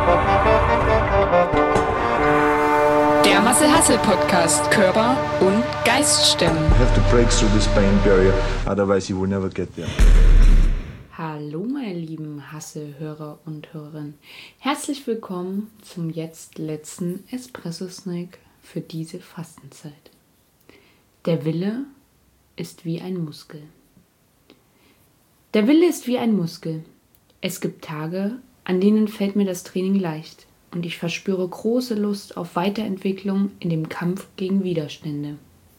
Der Marcel Hassel Podcast, Körper und Geist stemmen. You have to break through this pain barrier, otherwise you will never get there. Hallo meine lieben Hassel-Hörer und Hörerinnen. Herzlich willkommen zum jetzt letzten Espresso-Snack für diese Fastenzeit. Der Wille ist wie ein Muskel. Der Wille ist wie ein Muskel. Es gibt Tage, an denen fällt mir das Training leicht und ich verspüre große Lust auf Weiterentwicklung in dem Kampf gegen Widerstände.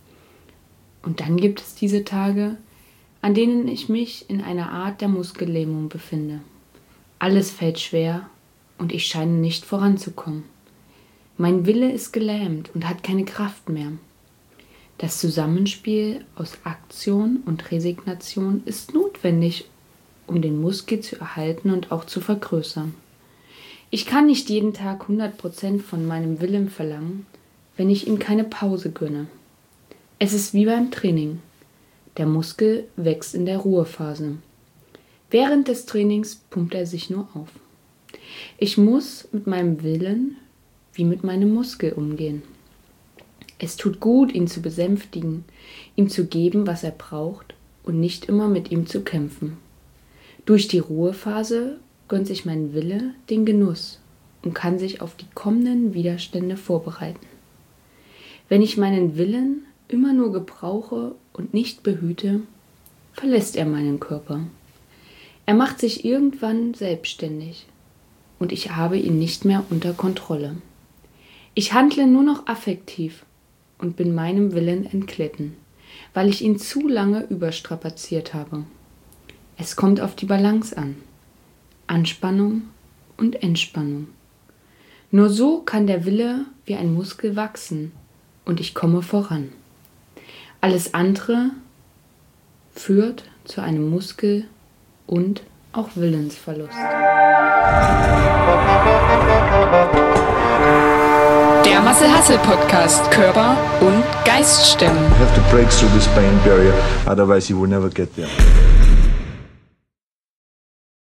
Und dann gibt es diese Tage, an denen ich mich in einer Art der Muskellähmung befinde. Alles fällt schwer und ich scheine nicht voranzukommen. Mein Wille ist gelähmt und hat keine Kraft mehr. Das Zusammenspiel aus Aktion und Resignation ist notwendig, um den Muskel zu erhalten und auch zu vergrößern. Ich kann nicht jeden Tag 100% von meinem Willen verlangen, wenn ich ihm keine Pause gönne. Es ist wie beim Training. Der Muskel wächst in der Ruhephase. Während des Trainings pumpt er sich nur auf. Ich muss mit meinem Willen wie mit meinem Muskel umgehen. Es tut gut, ihn zu besänftigen, ihm zu geben, was er braucht und nicht immer mit ihm zu kämpfen. Durch die Ruhephase gönnt sich mein Wille den Genuss und kann sich auf die kommenden Widerstände vorbereiten. Wenn ich meinen Willen immer nur gebrauche und nicht behüte, verlässt er meinen Körper. Er macht sich irgendwann selbstständig und ich habe ihn nicht mehr unter Kontrolle. Ich handle nur noch affektiv und bin meinem Willen entglitten, weil ich ihn zu lange überstrapaziert habe. Es kommt auf die Balance an. Anspannung und Entspannung. Nur so kann der Wille wie ein Muskel wachsen und ich komme voran. Alles andere führt zu einem Muskel- und auch Willensverlust. Der Marcel Hassel Podcast, Körper und Geist stemmen. You have to break through this pain barrier, otherwise you will never get there.